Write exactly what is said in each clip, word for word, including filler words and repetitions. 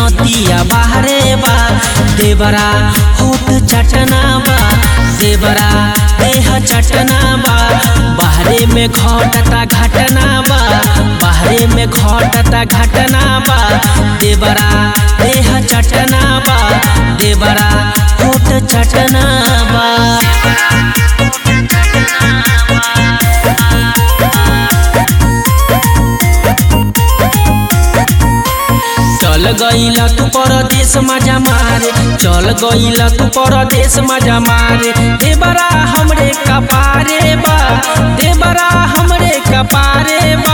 पेनहतिया बाहरे बा देवरा होत चटना बा देवरा देह चटना बा बाहरे में घटता घटना बा बाहरे में घटता घटना बा देवरा देह चटना बा देवरा होत चटना बा। चल गईला तू परदेश मजा मारे चल गईला तू परदेश मजा मारे देवरा हमरे कपारे बा देवरा हमरे कपारे बा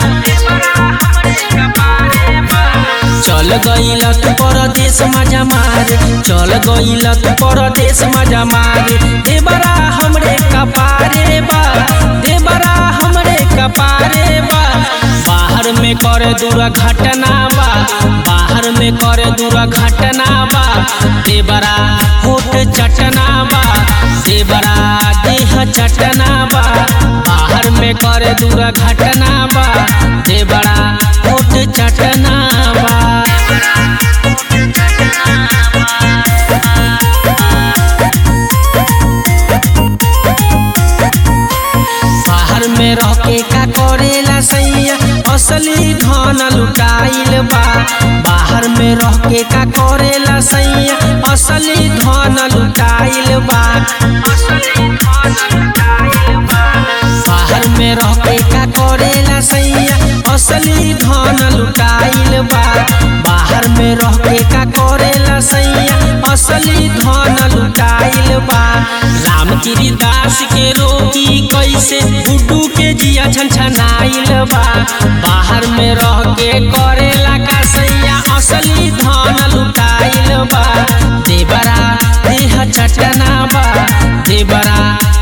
चल गईला तू परदेश मजा मारे चल गईला तू परदेश मजा मारे देवरा हमरे कपारे बा देवरा हमरे कपारे बा बाहर में करे दूर घटना बा बाहर में करे दूर घटना बा देवरा होठ चटना बा देवरा देह चटना बा बाहर में करे दूर घटना बा देवरा होठ चटना बा। बाहर में रह के का करेला सैया असली धन लुटाइल बा बाहर में रह के का करेला सैया असली धन लुटाइल बा बाहर में रह के का करेला सैया असली धन लुटाइल बा बाहर में रह के का करेला सैया असली धन लुटाइल बा। रामगिरी दास के रोगी कैसे गुड्डू के जिया छनछनाइल बा बाहर में रह के करेला का सैया असली धन लुटाइल बा देवरा देह चटना बा देवरा